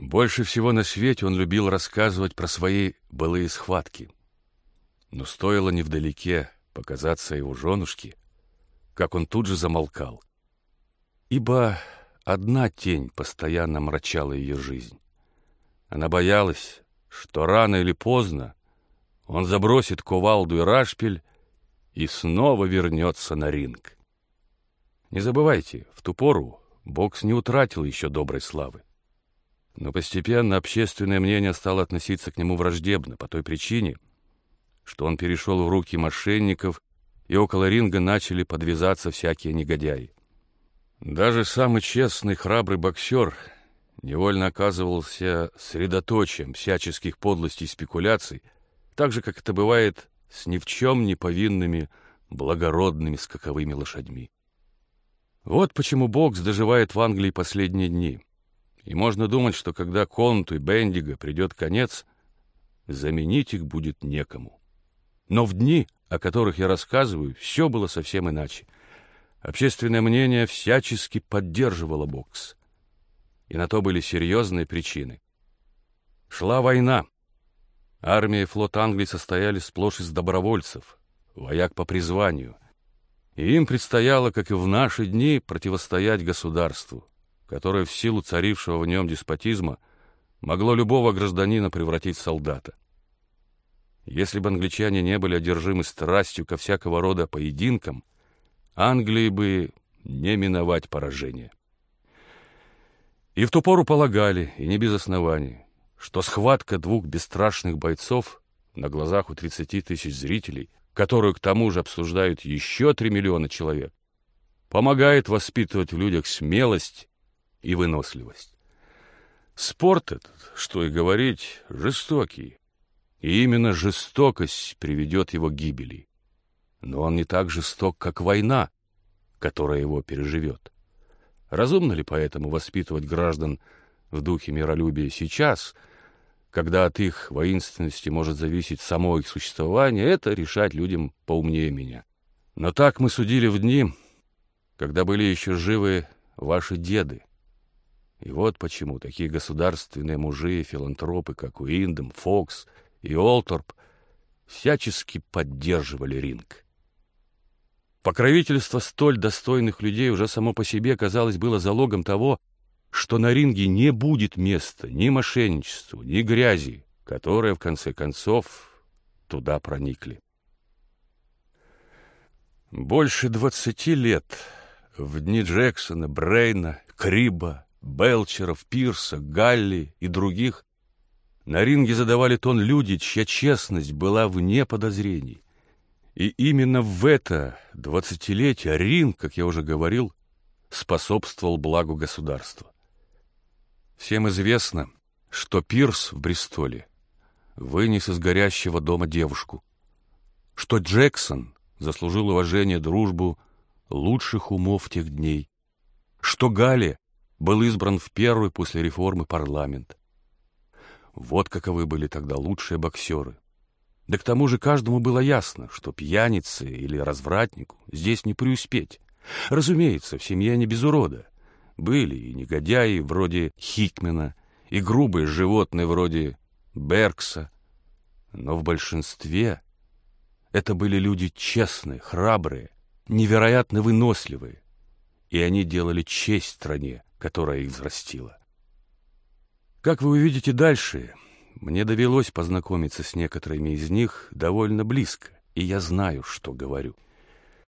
Больше всего на свете он любил рассказывать про свои былые схватки. Но стоило невдалеке показаться его женушке, как он тут же замолкал. Ибо одна тень постоянно мрачала ее жизнь. Она боялась, что рано или поздно он забросит кувалду и рашпиль и снова вернется на ринг. Не забывайте, в ту пору бокс не утратил еще доброй славы. Но постепенно общественное мнение стало относиться к нему враждебно по той причине, что он перешел в руки мошенников, и около ринга начали подвязаться всякие негодяи. Даже самый честный, храбрый боксер невольно оказывался средоточием всяческих подлостей и спекуляций, так же, как это бывает с ни в чем не повинными благородными скаковыми лошадьми. Вот почему бокс доживает в Англии последние дни. И можно думать, что когда Конту и Бендиго придет конец, заменить их будет некому. Но в дни, о которых я рассказываю, все было совсем иначе. Общественное мнение всячески поддерживало бокс. И на то были серьезные причины. Шла война. Армия и флот Англии состояли сплошь из добровольцев, вояк по призванию. И им предстояло, как и в наши дни, противостоять государству, которое в силу царившего в нем деспотизма могло любого гражданина превратить в солдата. Если бы англичане не были одержимы страстью ко всякого рода поединкам, Англии бы не миновать поражение. И в ту пору полагали, и не без оснований, что схватка двух бесстрашных бойцов на глазах у 30 тысяч зрителей, которую к тому же обсуждают еще 3 миллиона человек, помогает воспитывать в людях смелость и выносливость. Спорт этот, что и говорить, жестокий. И именно жестокость приведет его к гибели. Но он не так жесток, как война, которая его переживет. Разумно ли поэтому воспитывать граждан в духе миролюбия сейчас, когда от их воинственности может зависеть само их существование, это решать людям поумнее меня. Но так мы судили в дни, когда были еще живы ваши деды. И вот почему такие государственные мужи и филантропы, как Уиндом, Фокс и Олторп, всячески поддерживали ринг. Покровительство столь достойных людей уже само по себе, казалось, было залогом того, что на ринге не будет места ни мошенничеству, ни грязи, которые, в конце концов, туда проникли. Больше 20 лет в дни Джексона, Брейна, Криба, Белчеров, Пирса, Галли и других на ринге задавали тон люди, чья честность была вне подозрений. И именно в это 20-летие ринг, как я уже говорил, способствовал благу государства. Всем известно, что Пирс в Бристоле вынес из горящего дома девушку, что Джексон заслужил уважение, дружбу лучших умов тех дней, что Галли был избран в первый после реформы парламент. Вот каковы были тогда лучшие боксеры. Да к тому же каждому было ясно, что пьянице или развратнику здесь не преуспеть. Разумеется, в семье не без урода. Были и негодяи вроде Хикмена, и грубые животные вроде Беркса. Но в большинстве это были люди честные, храбрые, невероятно выносливые. И они делали честь стране, которая их взрастила. Как вы увидите дальше, мне довелось познакомиться с некоторыми из них довольно близко, и я знаю, что говорю.